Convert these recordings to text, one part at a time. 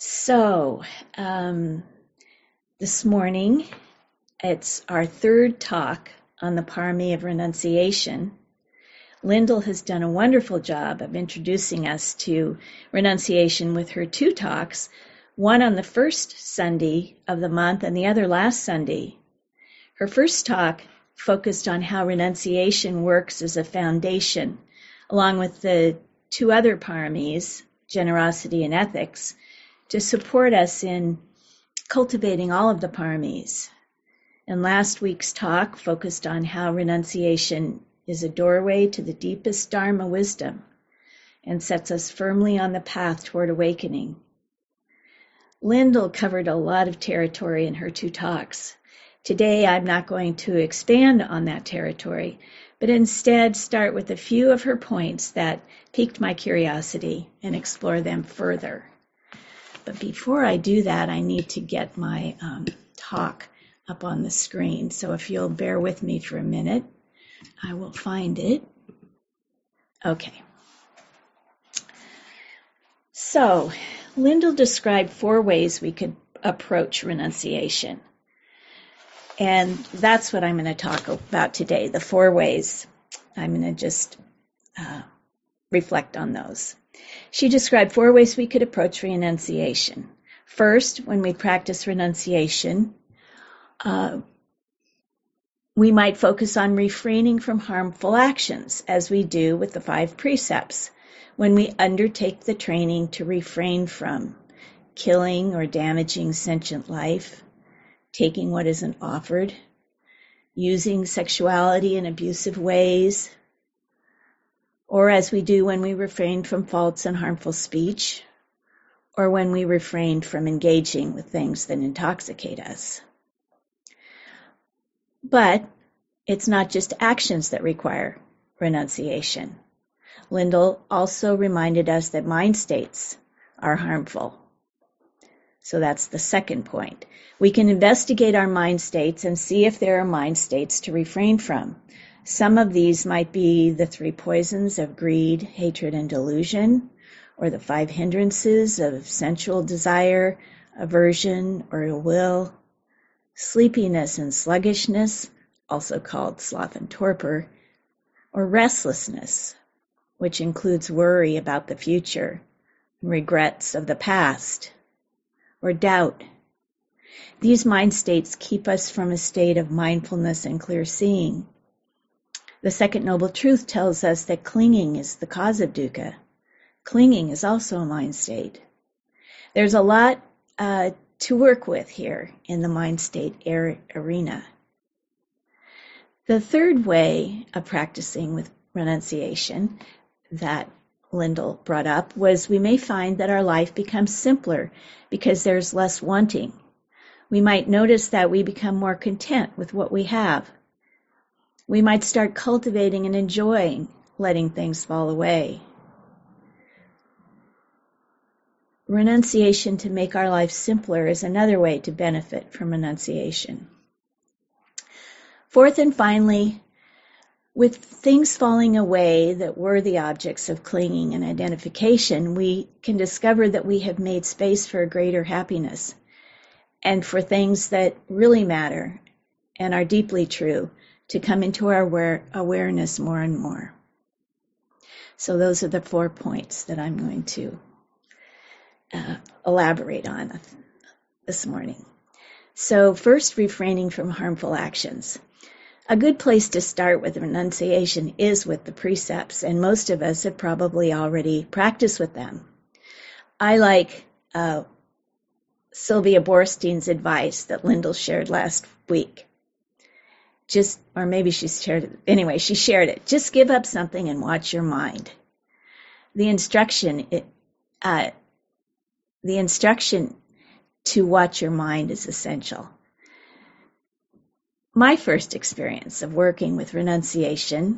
So, this morning, it's our third talk on the Parami of Renunciation. Lyndall has done a wonderful job of introducing us to renunciation with her two talks, one on the first Sunday of the month and the other last Sunday. Her first talk focused on how renunciation works as a foundation, along with the two other paramis, generosity and ethics, to support us in cultivating all of the paramis. And last week's talk focused on how renunciation is a doorway to the deepest Dharma wisdom and sets us firmly on the path toward awakening. Lyndall covered a lot of territory in her two talks. Today, I'm not going to expand on that territory, but instead start with a few of her points that piqued my curiosity and explore them further. But before I do that, I need to get my talk up on the screen. So if you'll bear with me for a minute, I will find it. Okay. So Lyndall described 4 ways we could approach renunciation. And that's what I'm going to talk about today, the 4 ways. I'm going to just reflect on those. She described 4 ways we could approach renunciation. First, when we practice renunciation, we might focus on refraining from harmful actions, as we do with the 5 precepts, when we undertake the training to refrain from killing or damaging sentient life, taking what isn't offered, using sexuality in abusive ways, or as we do when we refrain from false and harmful speech, or when we refrain from engaging with things that intoxicate us. But it's not just actions that require renunciation. Lyndall also reminded us that mind states are harmful. So that's the second point. We can investigate our mind states and see if there are mind states to refrain from. Some of these might be the 3 poisons of greed, hatred, and delusion, or the 5 hindrances of sensual desire, aversion, or ill will, sleepiness and sluggishness, also called sloth and torpor, or restlessness, which includes worry about the future, regrets of the past, or doubt. These mind states keep us from a state of mindfulness and clear seeing. The second noble truth tells us that clinging is the cause of dukkha. Clinging is also a mind state. There's a lot to work with here in the mind state arena. The third way of practicing with renunciation that Lyndall brought up was we may find that our life becomes simpler because there's less wanting. We might notice that we become more content with what we have. We might start cultivating and enjoying letting things fall away. Renunciation to make our life simpler is another way to benefit from renunciation. Fourth and finally, with things falling away that were the objects of clinging and identification, we can discover that we have made space for a greater happiness and for things that really matter and are deeply true to come into our awareness more and more. So those are the 4 points that I'm going to elaborate on this morning. So first, refraining from harmful actions. A good place to start with renunciation is with the precepts, and most of us have probably already practiced with them. I like Sylvia Boorstein's advice that Lyndall shared last week. Or maybe she shared it. Anyway, she shared it. Just give up something and watch your mind. The instruction to watch your mind is essential. My first experiences of working with renunciation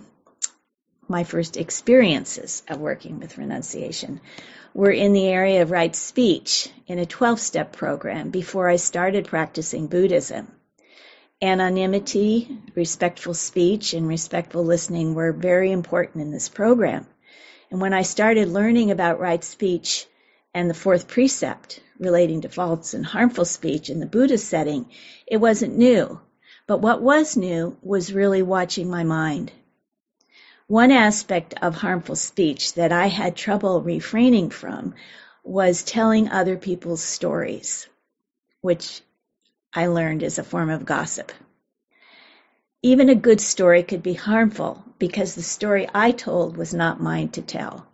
were in the area of right speech in a 12-step program before I started practicing Buddhism. Anonymity, respectful speech, and respectful listening were very important in this program. And when I started learning about right speech and the 4th precept, relating to false and harmful speech in the Buddhist setting, it wasn't new. But what was new was really watching my mind. One aspect of harmful speech that I had trouble refraining from was telling other people's stories, which I learned is a form of gossip. Even a good story could be harmful because the story I told was not mine to tell.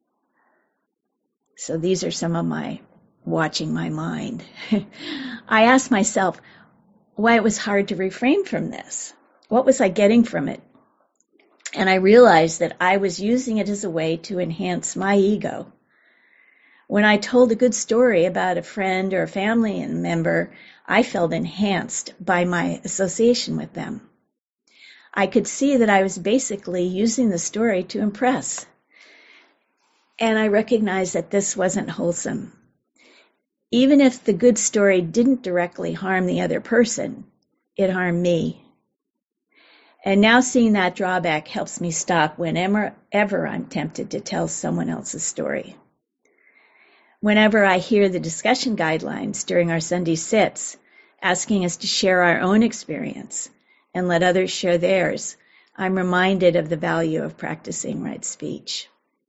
So these are some of my watching my mind. I asked myself why it was hard to refrain from this. What was I getting from it? And I realized that I was using it as a way to enhance my ego. When I told a good story about a friend or a family member, I felt enhanced by my association with them. I could see that I was basically using the story to impress. And I recognized that this wasn't wholesome. Even if the good story didn't directly harm the other person, it harmed me. And now seeing that drawback helps me stop whenever I'm tempted to tell someone else's story. Whenever I hear the discussion guidelines during our Sunday sits, asking us to share our own experience and let others share theirs, I'm reminded of the value of practicing right speech.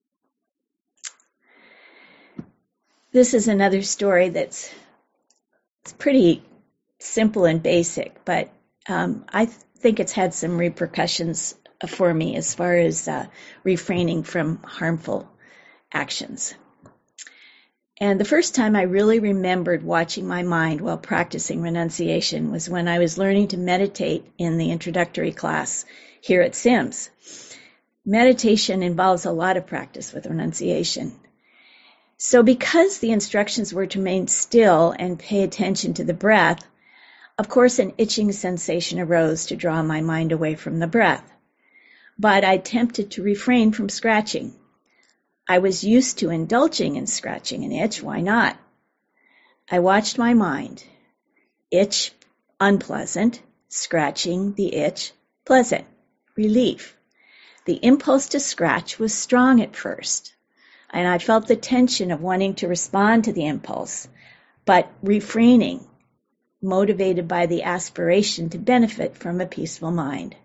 This is another story it's pretty simple and basic, but I think it's had some repercussions for me as far as refraining from harmful actions. And the first time I really remembered watching my mind while practicing renunciation was when I was learning to meditate in the introductory class here at Sims. Meditation involves a lot of practice with renunciation. So because the instructions were to remain still and pay attention to the breath, of course an itching sensation arose to draw my mind away from the breath. But I attempted to refrain from scratching. I was used to indulging in scratching an itch, why not? I watched my mind. Itch, unpleasant. Scratching the itch, pleasant. Relief. The impulse to scratch was strong at first, and I felt the tension of wanting to respond to the impulse, but refraining, motivated by the aspiration to benefit from a peaceful mind.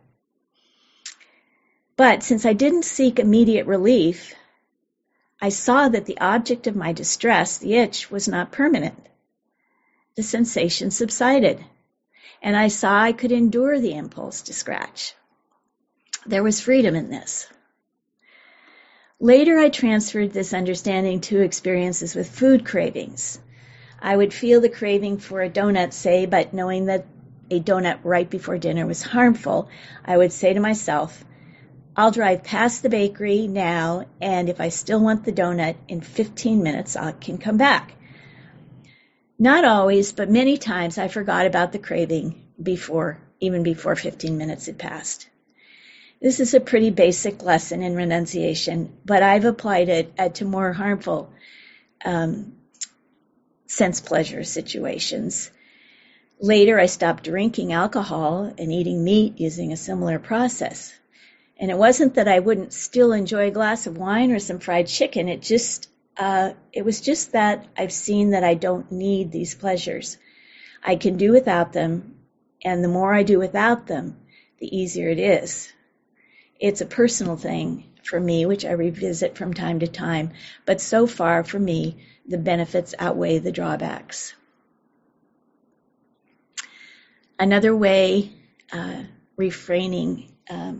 But since I didn't seek immediate relief, I saw that the object of my distress, the itch, was not permanent. The sensation subsided, and I saw I could endure the impulse to scratch. There was freedom in this. Later, I transferred this understanding to experiences with food cravings. I would feel the craving for a donut, say, but knowing that a donut right before dinner was harmful, I would say to myself, I'll drive past the bakery now, and if I still want the donut, in 15 minutes I can come back. Not always, but many times I forgot about the craving even before 15 minutes had passed. This is a pretty basic lesson in renunciation, but I've applied it to more harmful sense pleasure situations. Later, I stopped drinking alcohol and eating meat using a similar process. And it wasn't that I wouldn't still enjoy a glass of wine or some fried chicken. It was just that I've seen that I don't need these pleasures. I can do without them, and the more I do without them, the easier it is. It's a personal thing for me, which I revisit from time to time, but so far for me, the benefits outweigh the drawbacks. Another way refraining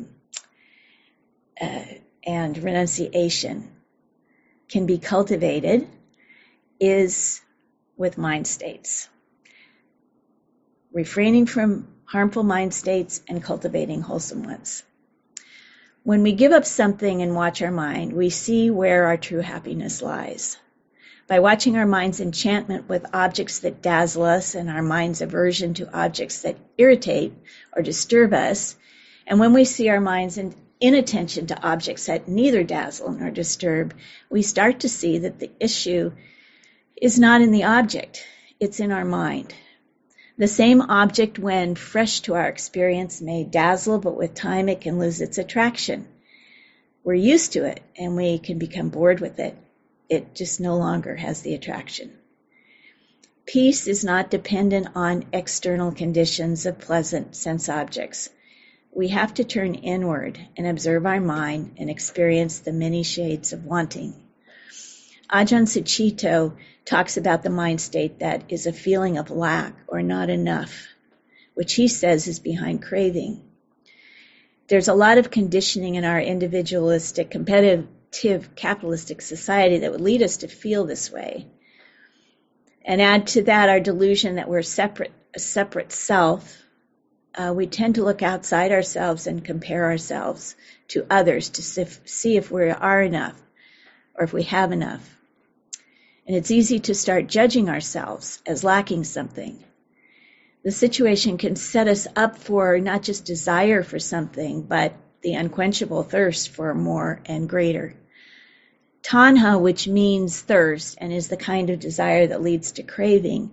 and renunciation can be cultivated is with mind states. Refraining from harmful mind states and cultivating wholesome ones. When we give up something and watch our mind, we see where our true happiness lies. By watching our mind's enchantment with objects that dazzle us and our mind's aversion to objects that irritate or disturb us, and when we see our mind's inattention to objects that neither dazzle nor disturb, we start to see that the issue is not in the object, it's in our mind. The same object, when fresh to our experience, may dazzle, but with time it can lose its attraction. We're used to it, and we can become bored with it. It just no longer has the attraction. Peace is not dependent on external conditions of pleasant sense objects. We have to turn inward and observe our mind and experience the many shades of wanting. Ajahn Sucitto talks about the mind state that is a feeling of lack or not enough, which he says is behind craving. There's a lot of conditioning in our individualistic, competitive, capitalistic society that would lead us to feel this way. And add to that our delusion that we're a separate self. We tend to look outside ourselves and compare ourselves to others to see if we are enough or if we have enough. And it's easy to start judging ourselves as lacking something. The situation can set us up for not just desire for something, but the unquenchable thirst for more and greater. Tanha, which means thirst and is the kind of desire that leads to craving,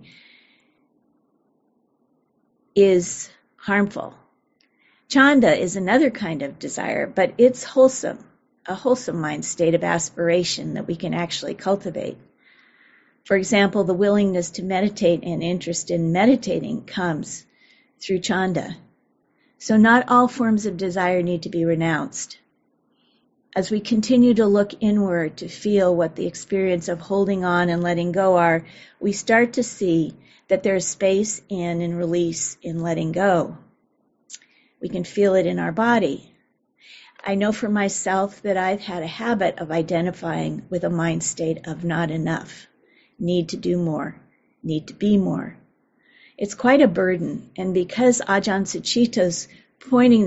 is harmful. Chanda is another kind of desire, but it's wholesome, a wholesome mind state of aspiration that we can actually cultivate. For example, the willingness to meditate and interest in meditating comes through Chanda. So not all forms of desire need to be renounced. As we continue to look inward to feel what the experience of holding on and letting go are, we start to see that there's space in and release in letting go. We can feel it in our body. I know for myself that I've had a habit of identifying with a mind state of not enough, need to do more, need to be more. It's quite a burden, and because of Ajahn Sucitto's pointing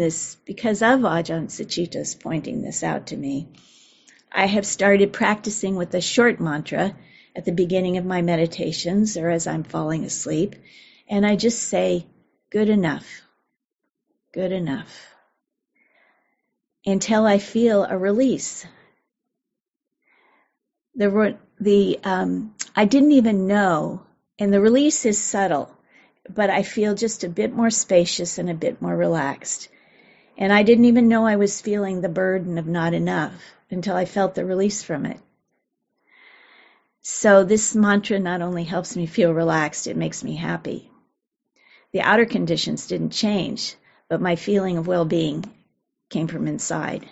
this out to me, I have started practicing with a short mantra at the beginning of my meditations or as I'm falling asleep, and I just say, good enough, until I feel a release. I didn't even know, and the release is subtle, but I feel just a bit more spacious and a bit more relaxed. And I didn't even know I was feeling the burden of not enough until I felt the release from it. So this mantra not only helps me feel relaxed, it makes me happy. The outer conditions didn't change, but my feeling of well-being came from inside.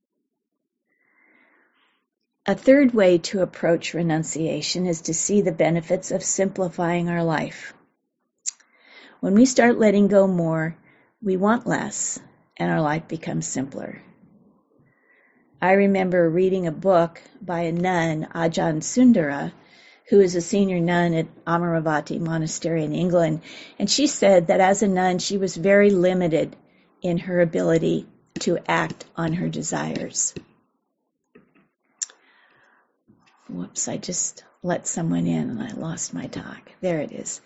A third way to approach renunciation is to see the benefits of simplifying our life. When we start letting go more, we want less, and our life becomes simpler. I remember reading a book by a nun, Ajahn Sundara, who is a senior nun at Amaravati Monastery in England, and she said that as a nun, she was very limited in her ability to act on her desires. Whoops, I just let someone in and I lost my talk. There it is.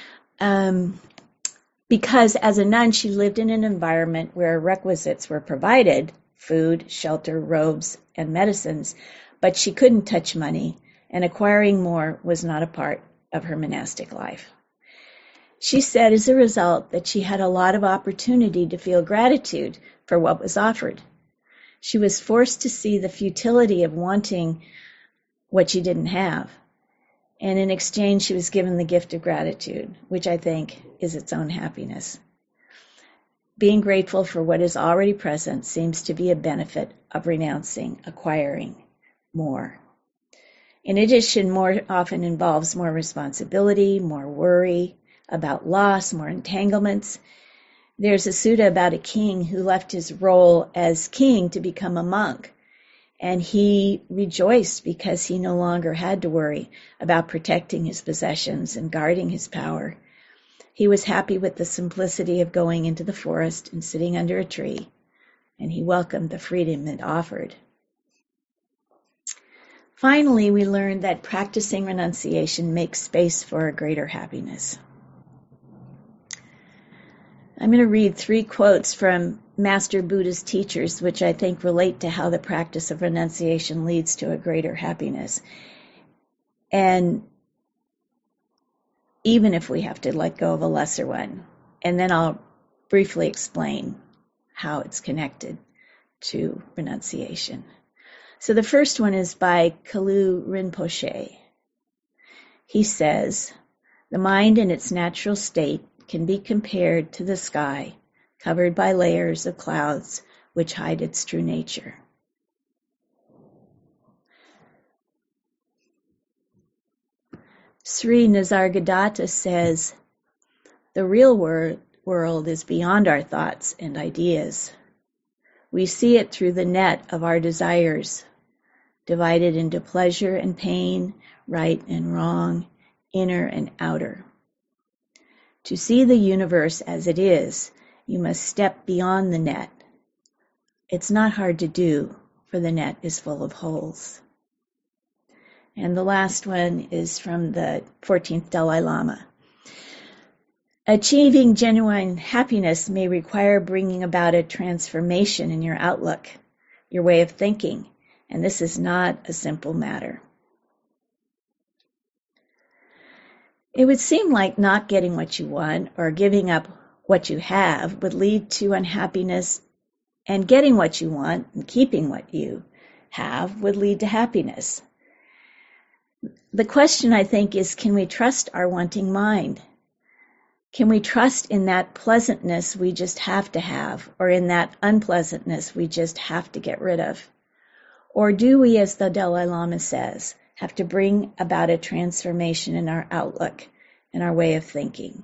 Because as a nun, she lived in an environment where requisites were provided, food, shelter, robes, and medicines, but she couldn't touch money, and acquiring more was not a part of her monastic life. She said as a result that she had a lot of opportunity to feel gratitude for what was offered. She was forced to see the futility of wanting what she didn't have. And in exchange, she was given the gift of gratitude, which I think is its own happiness. Being grateful for what is already present seems to be a benefit of renouncing, acquiring more. In addition, more often involves more responsibility, more worry about loss, more entanglements. There's a sutta about a king who left his role as king to become a monk. And he rejoiced because he no longer had to worry about protecting his possessions and guarding his power. He was happy with the simplicity of going into the forest and sitting under a tree, and he welcomed the freedom it offered. Finally, we learned that practicing renunciation makes space for a greater happiness. I'm going to read 3 quotes from Master Buddha's teachers, which I think relate to how the practice of renunciation leads to a greater happiness. And even if we have to let go of a lesser one. And then I'll briefly explain how it's connected to renunciation. So the first one is by Kalu Rinpoche. He says, The mind in its natural state can be compared to the sky, covered by layers of clouds which hide its true nature. Sri Nisargadatta says, the real world is beyond our thoughts and ideas. We see it through the net of our desires, divided into pleasure and pain, right and wrong, inner and outer. To see the universe as it is, you must step beyond the net. It's not hard to do, for the net is full of holes. And the last one is from the 14th Dalai Lama. Achieving genuine happiness may require bringing about a transformation in your outlook, your way of thinking, and this is not a simple matter. It would seem like not getting what you want or giving up what you have would lead to unhappiness, and getting what you want and keeping what you have would lead to happiness. The question, I think, is, can we trust our wanting mind? Can we trust in that pleasantness we just have to have, or in that unpleasantness we just have to get rid of? Or do we, as the Dalai Lama says, have to bring about a transformation in our outlook and our way of thinking?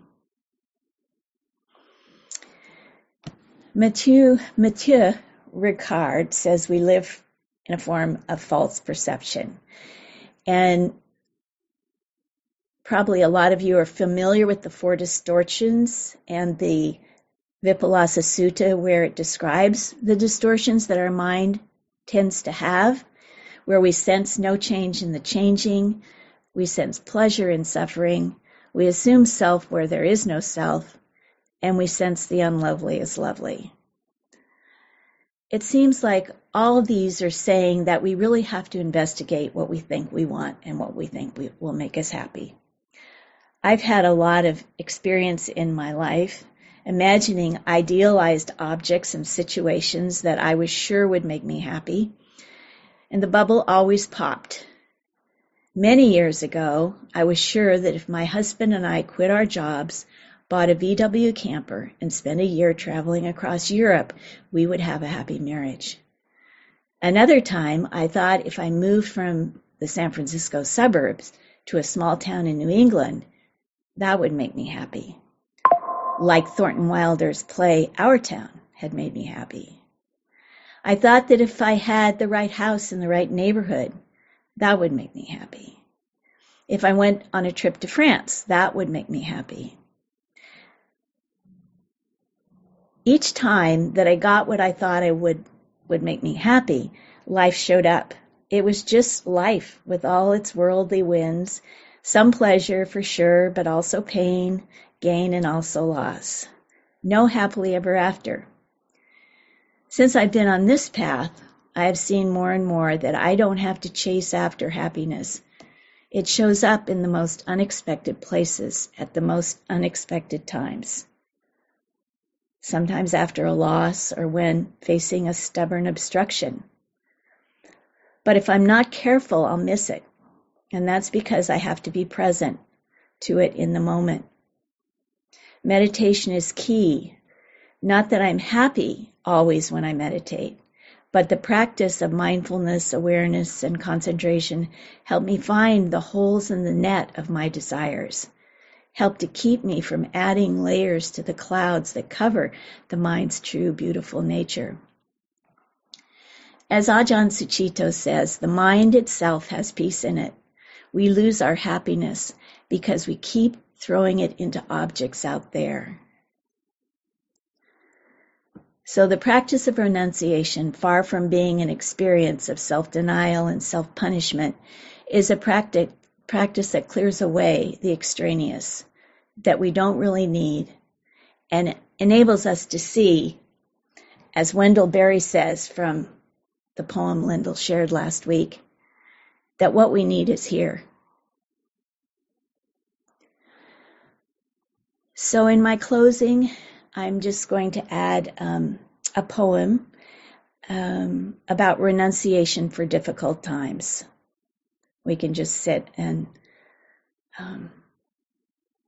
Mathieu Ricard says we live in a form of false perception. And probably a lot of you are familiar with the four distortions and the Vipallasa Sutta, where it describes the distortions that our mind tends to have, where we sense no change in the changing, we sense pleasure in suffering, we assume self where there is no self, and we sense the unlovely as lovely. It seems like all of these are saying that we really have to investigate what we think we want and what we think will make us happy. I've had a lot of experience in my life imagining idealized objects and situations that I was sure would make me happy, and the bubble always popped. Many years ago, I was sure that if my husband and I quit our jobs, bought a VW camper, and spent a year traveling across Europe, we would have a happy marriage. Another time, I thought if I moved from the San Francisco suburbs to a small town in New England, that would make me happy. Like Thornton Wilder's play, Our Town, had made me happy. I thought that if I had the right house in the right neighborhood, that would make me happy. If I went on a trip to France, that would make me happy. Each time that I got what I thought I would make me happy, life showed up. It was just life with all its worldly winds, some pleasure for sure, but also pain, gain, and also loss. No happily ever after. Since I've been on this path, I have seen more and more that I don't have to chase after happiness. It shows up in the most unexpected places at the most unexpected times. Sometimes after a loss or when facing a stubborn obstruction. But if I'm not careful, I'll miss it. And that's because I have to be present to it in the moment. Meditation is key. Not that I'm happy always when I meditate, but the practice of mindfulness, awareness, and concentration help me find the holes in the net of my desires, help to keep me from adding layers to the clouds that cover the mind's true, beautiful nature. As Ajahn Sucitto says, the mind itself has peace in it. We lose our happiness because we keep throwing it into objects out there. So the practice of renunciation, far from being an experience of self-denial and self-punishment, is a practice that clears away the extraneous that we don't really need and enables us to see, as Wendell Berry says from the poem Lyndall shared last week, that what we need is here. So in my closing, I'm just going to add a poem about renunciation for difficult times. We can just sit and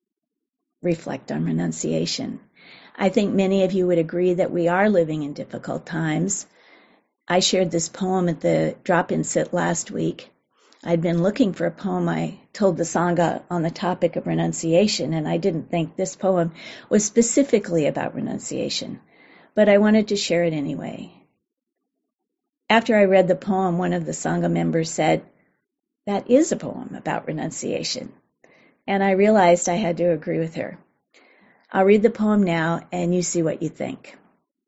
reflect on renunciation. I think many of you would agree that we are living in difficult times. I shared this poem at the drop-in sit last week. I'd been looking for a poem I told the Sangha on the topic of renunciation, and I didn't think this poem was specifically about renunciation, but I wanted to share it anyway. After I read the poem, one of the Sangha members said, "That is a poem about renunciation." And I realized I had to agree with her. I'll read the poem now, and you see what you think.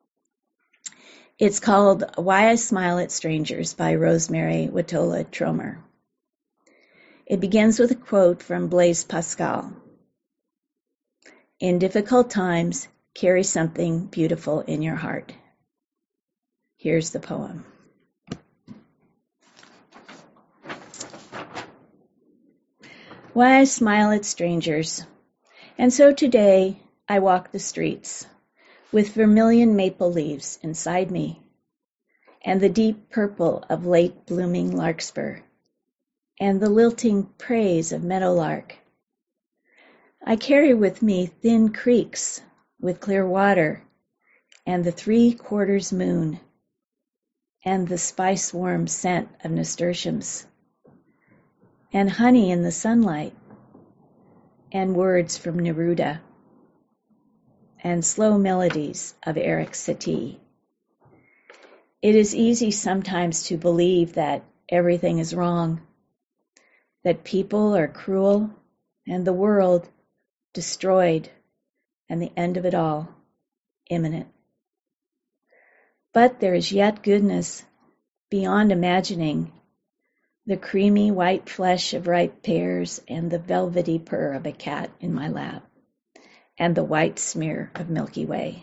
It's called Why I Smile at Strangers by Rosemary Watola Tromer. It begins with a quote from Blaise Pascal. "In difficult times, carry something beautiful in your heart." Here's the poem. Why I smile at strangers. And so today I walk the streets with vermilion maple leaves inside me and the deep purple of late blooming larkspur and the lilting praise of meadowlark. I carry with me thin creeks with clear water and the 3/4 moon and the spice warm scent of nasturtiums and honey in the sunlight and words from Neruda and slow melodies of Eric Satie. It is easy sometimes to believe that everything is wrong, that people are cruel and the world destroyed and the end of it all imminent. But there is yet goodness beyond imagining, the creamy white flesh of ripe pears and the velvety purr of a cat in my lap and the white smear of Milky Way.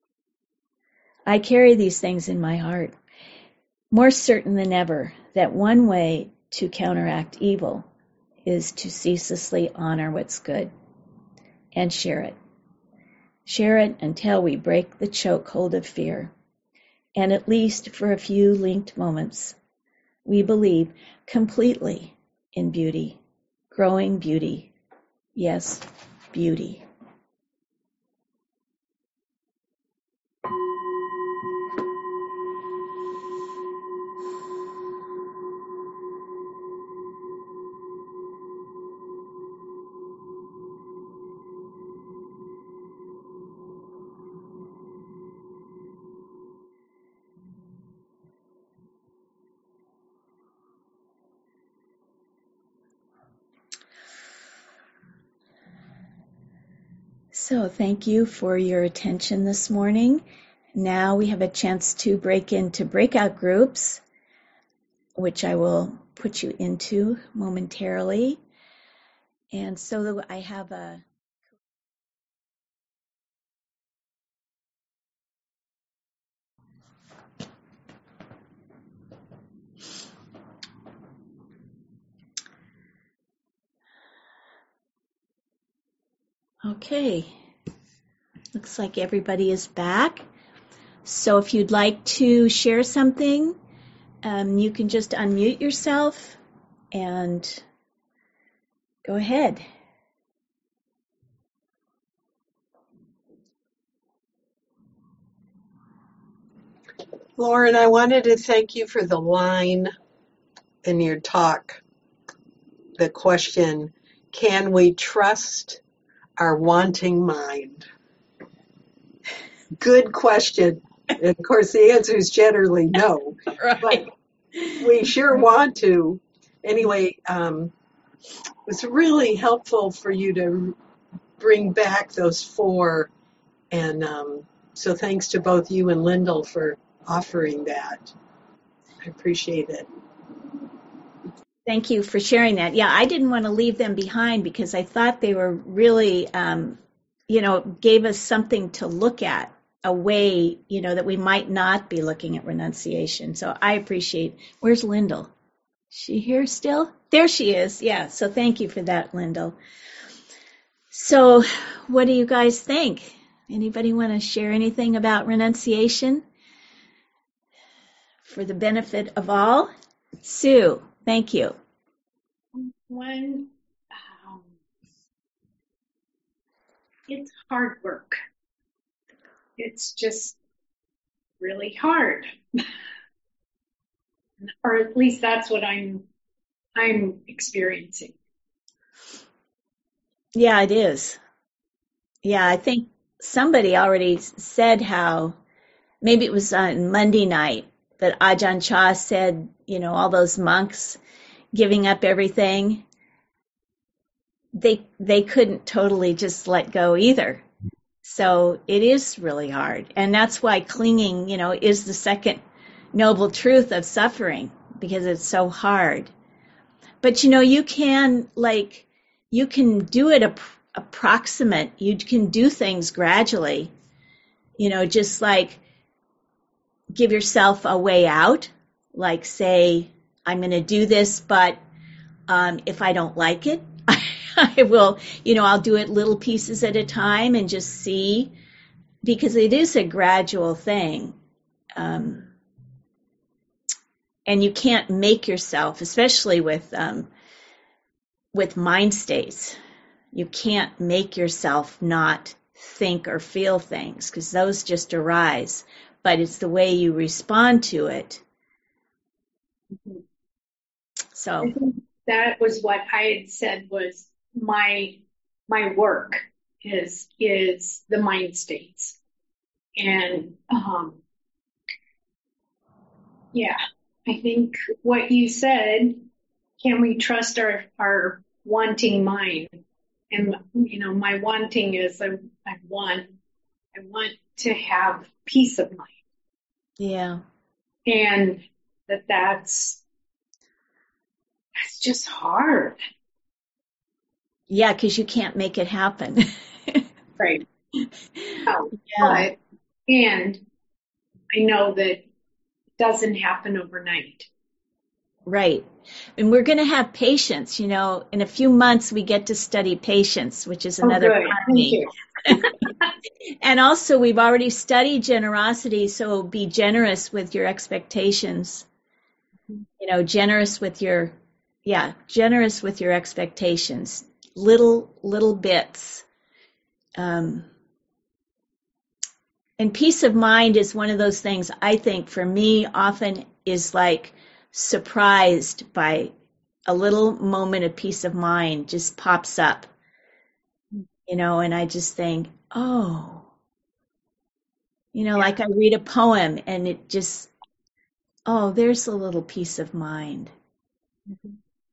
I carry these things in my heart, more certain than ever that one way to counteract evil is to ceaselessly honor what's good and share it. Share it until we break the chokehold of fear, and at least for a few linked moments, we believe completely in beauty, growing beauty. Yes, beauty. So thank you for your attention this morning. Now we have a chance to break into breakout groups, which I will put you into momentarily. And so I have a Okay, looks like everybody is back. So if you'd like to share something, you can just unmute yourself and go ahead. Lauren, I wanted to thank you for the line in your talk, the question, can we trust our wanting mind? Good question. And of course, the answer is generally no, Right. but we sure want to. Anyway, it was really helpful for you to bring back those four. And so thanks to both you and Lyndall for offering that. I appreciate it. Thank you for sharing that. Yeah, I didn't want to leave them behind because I thought they were really, gave us something to look at, a way, that we might not be looking at renunciation. So I appreciate, where's Lyndall? Is she here still? There she is. Yeah. So thank you for that, Lyndall. So what do you guys think? Anybody want to share anything about renunciation for the benefit of all? Sue, thank you. When it's hard work. It's just really hard. Or at least that's what I'm experiencing. Yeah, it is. Yeah, I think somebody already said how, maybe it was on Monday night, that Ajahn Chah said, all those monks giving up everything, they couldn't totally just let go either. So it is really hard. And that's why clinging, is the second noble truth of suffering, because it's so hard. But you can do it approximate. You can do things gradually, just like give yourself a way out, like say, I'm going to do this, but if I don't like it, I will, I'll do it little pieces at a time and just see, because it is a gradual thing. And you can't make yourself, especially with mind states, you can't make yourself not think or feel things, because those just arise. But it's the way you respond to it. Mm-hmm. So I think that was what I had said was my work is the mind states. And yeah, I think what you said, can we trust our wanting mind? And my wanting is I want to have peace of mind. yeah. And that's just hard. Yeah, because you can't make it happen. Right. Yeah. And I know that it doesn't happen overnight. Right. And we're going to have patience. In a few months, we get to study patience, which is another part of me. And also, we've already studied generosity, so be generous with your expectations. Generous with your expectations. Little bits. And peace of mind is one of those things, I think, for me, often is like surprised by a little moment of peace of mind just pops up, and I just think, oh, like I read a poem and it just, oh, there's a little peace of mind. Mm-hmm.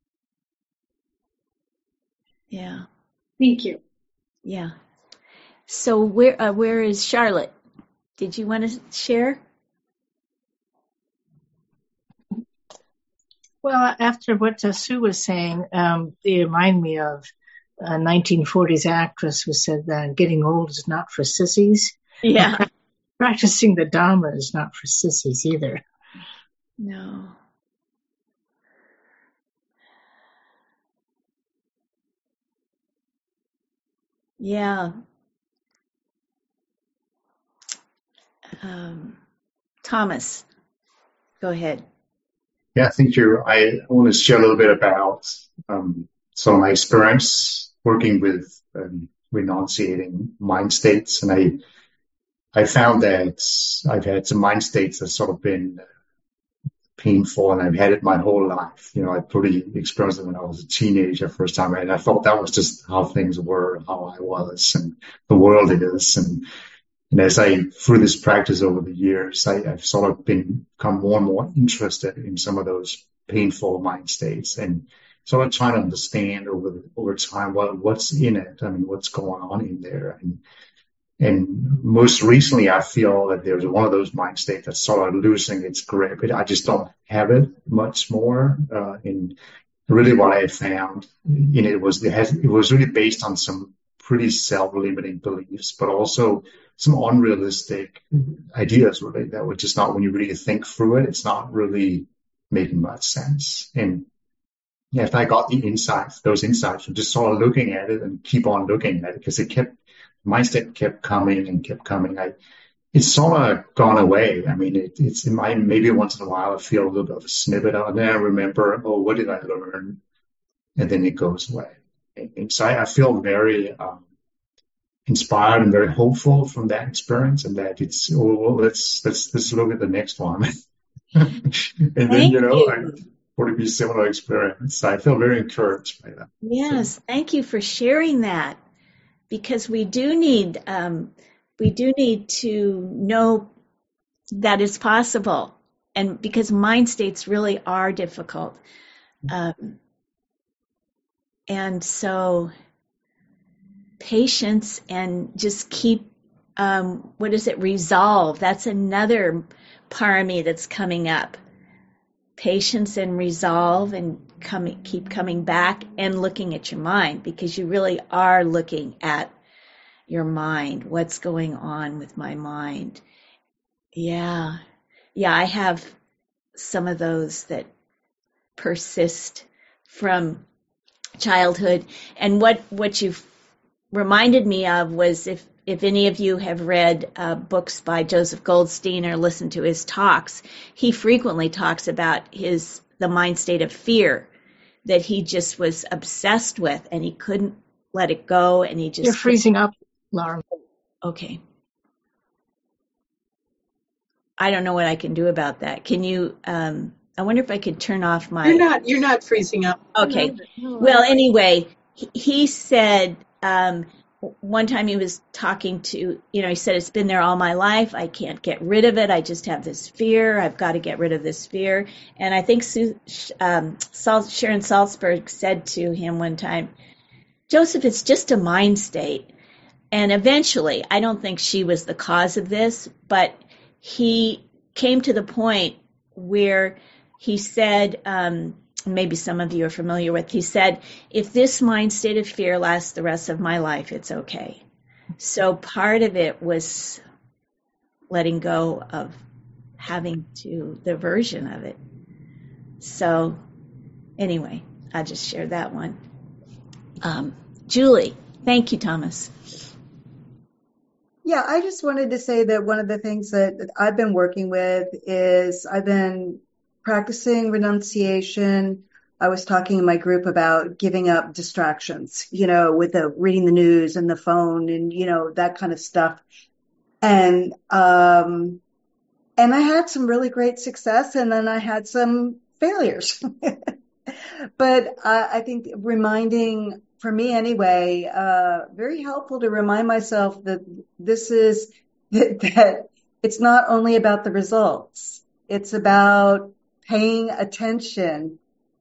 Yeah. Thank you. Yeah. So where is Charlotte? Did you want to share? Well, after what Sue was saying, they remind me of a 1940s actress who said that getting old is not for sissies. Yeah. Practicing the Dhamma is not for sissies either. No. Yeah. Thomas, go ahead. Yeah, I think I want to share a little bit about some of my experience working with renunciating mind states. And I found that I've had some mind states that sort of been painful, and I've had it my whole life. I probably experienced it when I was a teenager first time, and I thought that was just how things were, how I was, and the world is. And as through this practice over the years, I've sort of become more and more interested in some of those painful mind states, and sort of trying to understand over time what's in it. I mean, what's going on in there. And most recently, I feel that there's one of those mind states that's sort of losing its grip. I just don't have it much more. And really what I had found in it was it was really based on some pretty self-limiting beliefs, but also some unrealistic ideas, really, that were just not, when you really think through it, it's not really making much sense. And after I got those insights from just sort of looking at it and keep on looking at it, because mindset kept coming and kept coming. It's sort of gone away. I mean, maybe once in a while I feel a little bit of a snippet of it, and then I remember, oh, what did I learn? And then it goes away. And so I feel very inspired and very hopeful from that experience, and that it's, oh, well, let's look at the next one. And then, Thank you know, you. would it be a similar experience? I feel very encouraged by that. Yes, thank you for sharing that, because we do need to know that it's possible, and because mind states really are difficult, and so patience and just keep resolve. That's another parami that's coming up. Patience and resolve, and keep coming back and looking at your mind, because you really are looking at your mind. What's going on with my mind? Yeah, I have some of those that persist from childhood. And what you've reminded me of was, if any of you have read books by Joseph Goldstein or listened to his talks, he frequently talks about the mind state of fear that he just was obsessed with, and he couldn't let it go, and he just... You're freezing up, Laura. Okay. I don't know what I can do about that. Can you... I wonder if I could turn off my... You're not freezing up. Okay. Well, anyway, he said... one time he was talking to, he said, it's been there all my life. I can't get rid of it. I just have this fear. I've got to get rid of this fear. And I think Sharon Salzberg said to him one time, Joseph, it's just a mind state. And eventually, I don't think she was the cause of this, but he came to the point where he said, maybe some of you are familiar with, he said, if this mind state of fear lasts the rest of my life, it's okay. So part of it was letting go of having the aversion of it. So anyway, I just shared that one. Julie, thank you, Thomas. Yeah, I just wanted to say that one of the things that I've been working with is I've been practicing renunciation. I was talking in my group about giving up distractions, with reading the news and the phone and, that kind of stuff. And I had some really great success, and then I had some failures. But I think reminding, for me anyway, very helpful to remind myself that that it's not only about the results. It's about paying attention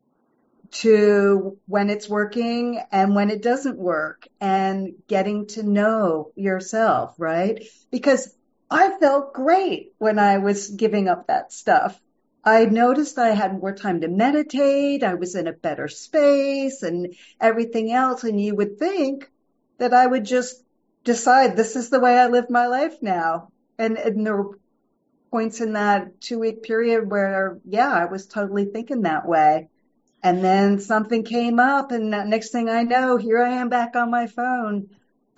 to when it's working and when it doesn't work, and getting to know yourself, right? Because I felt great when I was giving up that stuff. I noticed I had more time to meditate. I was in a better space and everything else. And you would think that I would just decide this is the way I live my life now. And there were points in that 2-week period where, I was totally thinking that way. And then something came up, and next thing I know, here I am back on my phone.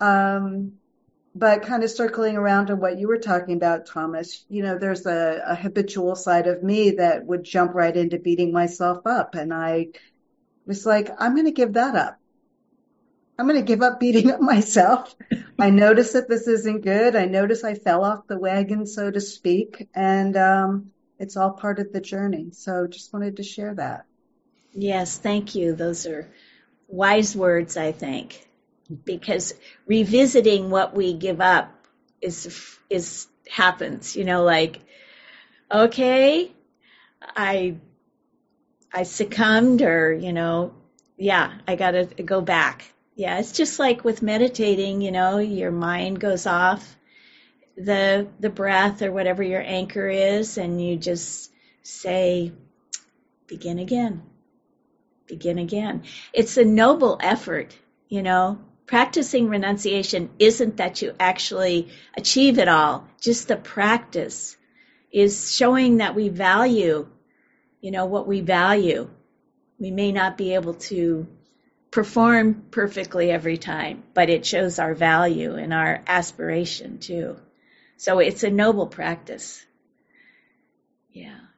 But kind of circling around to what you were talking about, Thomas, there's a habitual side of me that would jump right into beating myself up. And I was like, I'm going to give that up. I'm going to give up beating up myself. I notice that this isn't good. I notice I fell off the wagon, so to speak. And it's all part of the journey. So just wanted to share that. Yes, thank you. Those are wise words, I think. Because revisiting what we give up happens, like, okay, I succumbed, or, I got to go back. Yeah, it's just like with meditating, your mind goes off the breath or whatever your anchor is, and you just say, begin again, begin again. It's a noble effort, Practicing renunciation isn't that you actually achieve it all. Just the practice is showing that we value, what we value. We may not be able to perform perfectly every time, but it shows our value and our aspiration too. So it's a noble practice. Yeah.